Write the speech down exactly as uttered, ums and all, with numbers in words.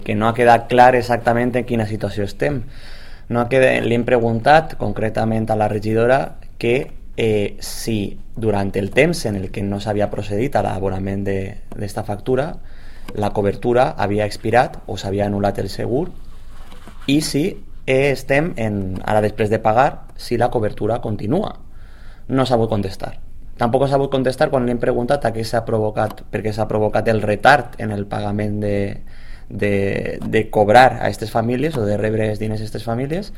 que no ha quedat clar exactament en quina situació estem. No ha quedat, li hem preguntat concretament a la regidora que eh, si durant el temps en el que no s'havia procedit a l'abonament d'esta factura la cobertura havia expirat o s'havia anul·lat el segur i si eh, estem en, ara després de pagar, si la cobertura continua. No s'ha pogut contestar. Tampoc s'ha pogut contestar quan li hem preguntat a què s'ha provocat, perquè s'ha provocat el retard en el pagament de, de, de cobrar a aquestes famílies o de rebre els diners a aquestes famílies,